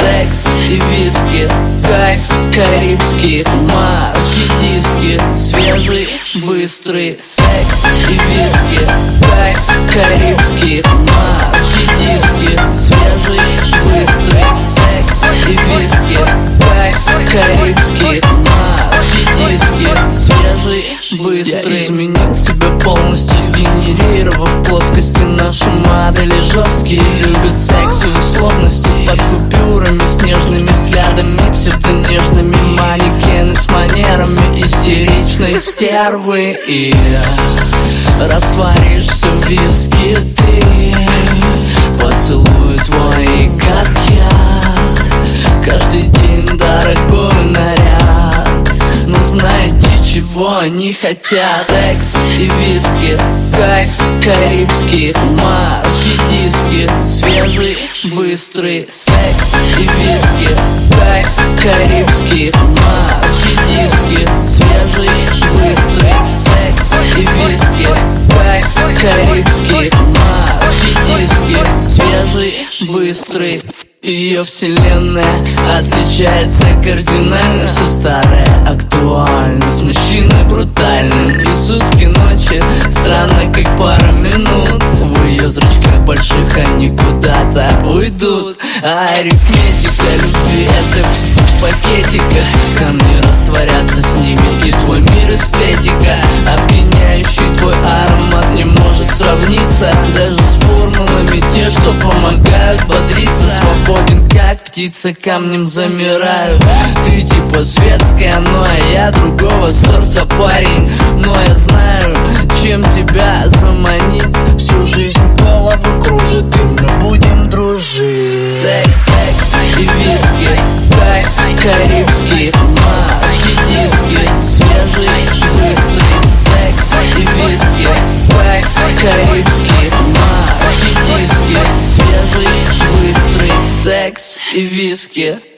секс и виски, кайф карибский, марки диски, свежий, быстрый. Секс и виски, кайф карибский, марки диски, свежий, быстрый. Секс и виски, кайф карибский, марки диски, свежий, быстрый. Я изменил себя полностью, сгенерировав плоскости. Наши модели жесткие, любят секс и условности. Под купюрами, снежными взглядами, псевдонежными манекены с манерами истеричной стервы. И растворишься в виске ты, поцелуй твой как яд. Каждый день дорогой наряд, но знаете, чего они хотят? Секс и виски, кайф карибский, марки диски, свежий, быстрый. Секс и виски, кайф карибский, марки диски, свежий, быстрый. Секс и виски, кайф карибский, марки диски, свежий, быстрый. Ее вселенная отличается кардинально. Все старое актуально, с мужчиной брутальным. И сутки ночи странно, как пара минут. В ее зрачках больших они куда-то уйдут. А арифметика любви — это в пакетиках. Камни растворятся с ними, и твой мир эстетика. Опьяняющий твой аромат не может сравниться даже с формулами, те, что помогают бодриться. Свободен, как птица, камнем замираю. Ты типа светская, но я другого сорта парень. Но я знаю, чем тебя заманить. Всю жизнь голову кружит, и мы будем дружить. Секс, секс и виски, кайф карибский, марки диски, свежий, быстрый. Секс и виски, кайф карибский, марки диски, свежий, быстрый. Секс и виски.